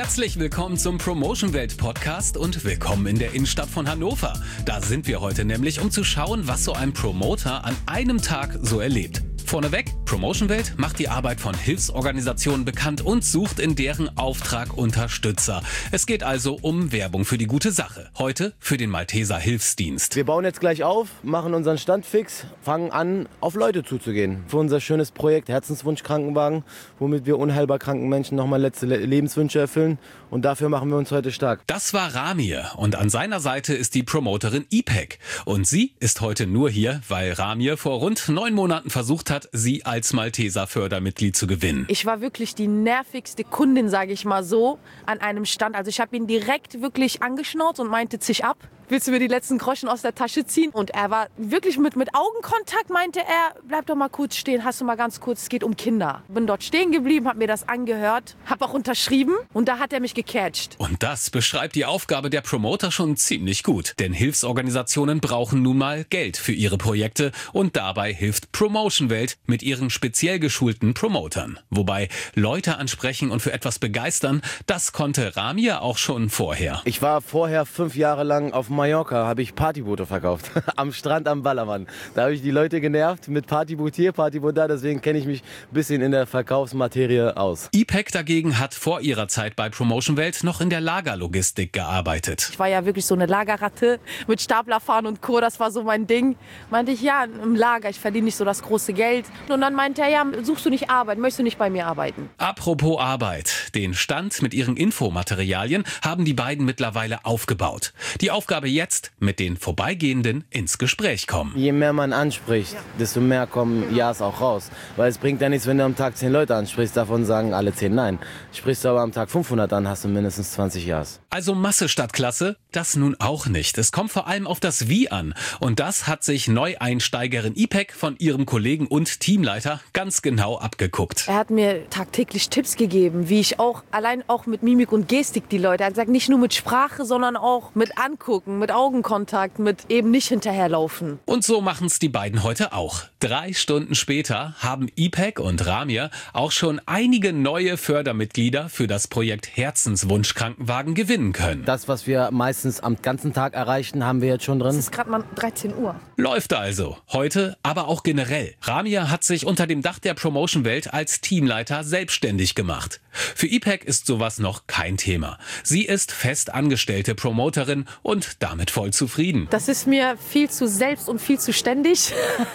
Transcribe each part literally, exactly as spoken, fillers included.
Herzlich willkommen zum Promotion Welt Podcast und willkommen in der Innenstadt von Hannover. Da sind wir heute nämlich, um zu schauen, was so ein Promoter an einem Tag so erlebt. Vorneweg, Promotion Welt macht die Arbeit von Hilfsorganisationen bekannt und sucht in deren Auftrag Unterstützer. Es geht also um Werbung für die gute Sache. Heute für den Malteser Hilfsdienst. Wir bauen jetzt gleich auf, machen unseren Stand fix, fangen an, auf Leute zuzugehen. Für unser schönes Projekt Herzenswunsch-Krankenwagen, womit wir unheilbar kranken Menschen nochmal letzte Lebenswünsche erfüllen. Und dafür machen wir uns heute stark. Das war Ramir und an seiner Seite ist die Promoterin Ipek. Und sie ist heute nur hier, weil Ramir vor rund neun Monaten versucht hat, sie als Malteser Fördermitglied zu gewinnen. Ich war wirklich die nervigste Kundin, sage ich mal so, an einem Stand. Also ich habe ihn direkt wirklich angeschnauzt und meinte, zisch ab. Willst du mir die letzten Groschen aus der Tasche ziehen? Und er war wirklich mit, mit Augenkontakt, meinte er, bleib doch mal kurz stehen, hast du mal ganz kurz, es geht um Kinder. Bin dort stehen geblieben, hab mir das angehört, hab auch unterschrieben und da hat er mich gecatcht. Und das beschreibt die Aufgabe der Promoter schon ziemlich gut. Denn Hilfsorganisationen brauchen nun mal Geld für ihre Projekte und dabei hilft Promotion Welt mit ihren speziell geschulten Promotern. Wobei Leute ansprechen und für etwas begeistern, das konnte Ramir auch schon vorher. Ich war vorher fünf Jahre lang auf Mallorca, habe ich Partyboote verkauft. Am Strand am Ballermann. Da habe ich die Leute genervt mit Partyboot hier, Partyboot da. Deswegen kenne ich mich ein bisschen in der Verkaufsmaterie aus. Ipek dagegen hat vor ihrer Zeit bei Promotion Welt noch in der Lagerlogistik gearbeitet. Ich war ja wirklich so eine Lagerratte mit Staplerfahren und Co. Das war so mein Ding. Meinte ich, ja, im Lager, ich verdiene nicht so das große Geld. Und dann meinte er, ja, suchst du nicht Arbeit, möchtest du nicht bei mir arbeiten? Apropos Arbeit. Den Stand mit ihren Infomaterialien haben die beiden mittlerweile aufgebaut. Die Aufgabe jetzt, mit den Vorbeigehenden ins Gespräch kommen. Je mehr man anspricht, desto mehr kommen Ja's auch raus. Weil es bringt ja nichts, wenn du am Tag zehn Leute ansprichst, davon sagen alle zehn nein. Sprichst du aber am Tag fünfhundert an, hast du mindestens zwanzig Ja's. Also Masse statt Klasse? Das nun auch nicht. Es kommt vor allem auf das Wie an. Und das hat sich Neueinsteigerin Ipek von ihrem Kollegen und Teamleiter ganz genau abgeguckt. Er hat mir tagtäglich Tipps gegeben, wie ich auch, allein auch mit Mimik und Gestik die Leute, er hat gesagt, nicht nur mit Sprache, sondern auch mit Angucken, mit Augenkontakt, mit eben nicht hinterherlaufen. Und so machen es die beiden heute auch. Drei Stunden später haben Ipek und Ramir auch schon einige neue Fördermitglieder für das Projekt Herzenswunsch-Krankenwagen gewinnen können. Das, was wir meistens am ganzen Tag erreichen, haben wir jetzt schon drin. Es ist gerade mal dreizehn Uhr. Läuft also. Heute, aber auch generell. Ramir hat sich unter dem Dach der Promotion Welt als Teamleiter selbstständig gemacht. Für Ipek ist sowas noch kein Thema. Sie ist fest angestellte Promoterin und damit voll zufrieden. Das ist mir viel zu selbst und viel zu ständig.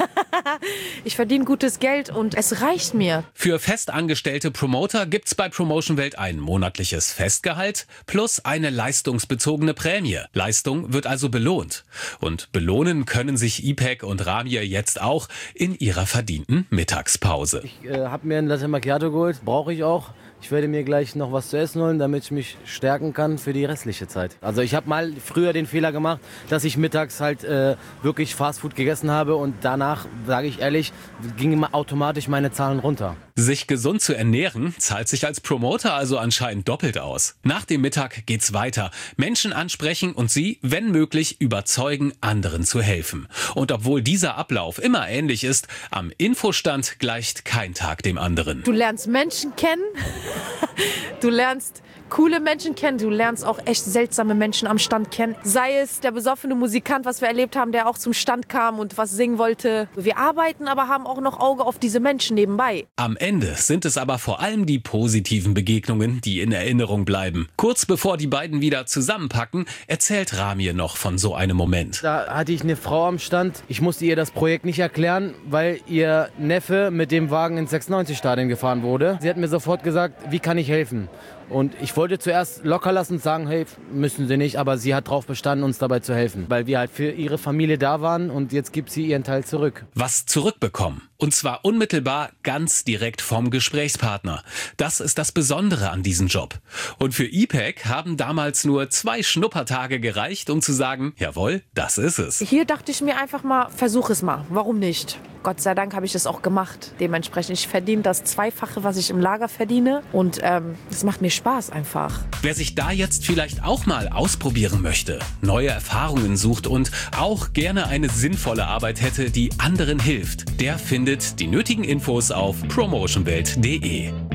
Ich verdiene gutes Geld und es reicht mir. Für festangestellte Promoter gibt's bei Promotion Welt ein monatliches Festgehalt plus eine leistungsbezogene Prämie. Leistung wird also belohnt. Und belohnen können sich Ipek und Ramir jetzt auch in ihrer verdienten Mittagspause. Ich äh, habe mir ein Latte Macchiato geholt, brauche ich auch. Ich werde mir gleich noch was zu essen holen, damit ich mich stärken kann für die restliche Zeit. Also ich habe mal früher den Fehler gemacht, dass ich mittags halt äh, wirklich Fastfood gegessen habe und danach, sage ich ehrlich, gingen automatisch meine Zahlen runter. Sich gesund zu ernähren, zahlt sich als Promoter also anscheinend doppelt aus. Nach dem Mittag geht's weiter. Menschen ansprechen und sie, wenn möglich, überzeugen, anderen zu helfen. Und obwohl dieser Ablauf immer ähnlich ist, am Infostand gleicht kein Tag dem anderen. Du lernst Menschen kennen. Du lernst coole Menschen kennen, du lernst auch echt seltsame Menschen am Stand kennen. Sei es der besoffene Musikant, was wir erlebt haben, der auch zum Stand kam und was singen wollte. Wir arbeiten, aber haben auch noch Auge auf diese Menschen nebenbei. Am Ende sind es aber vor allem die positiven Begegnungen, die in Erinnerung bleiben. Kurz bevor die beiden wieder zusammenpacken, erzählt Ramir noch von so einem Moment. Da hatte ich eine Frau am Stand. Ich musste ihr das Projekt nicht erklären, weil ihr Neffe mit dem Wagen ins sechsundneunzig-Stadion gefahren wurde. Sie hat mir sofort gesagt, wie kann ich helfen? Und ich wollte zuerst locker lassen und sagen, hey, müssen Sie nicht, aber sie hat darauf bestanden, uns dabei zu helfen, weil wir halt für ihre Familie da waren und jetzt gibt sie ihren Teil zurück. Was zurückbekommen. Und zwar unmittelbar ganz direkt vom Gesprächspartner. Das ist das Besondere an diesem Job. Und für Ipek haben damals nur zwei Schnuppertage gereicht, um zu sagen, jawohl, das ist es. Hier dachte ich mir einfach mal, versuch es mal. Warum nicht? Gott sei Dank habe ich das auch gemacht. Dementsprechend, ich verdiene das Zweifache, was ich im Lager verdiene. Und ähm, es macht mir Spaß einfach. Wer sich da jetzt vielleicht auch mal ausprobieren möchte, neue Erfahrungen sucht und auch gerne eine sinnvolle Arbeit hätte, die anderen hilft, der findet die nötigen Infos auf promotion welt punkt de.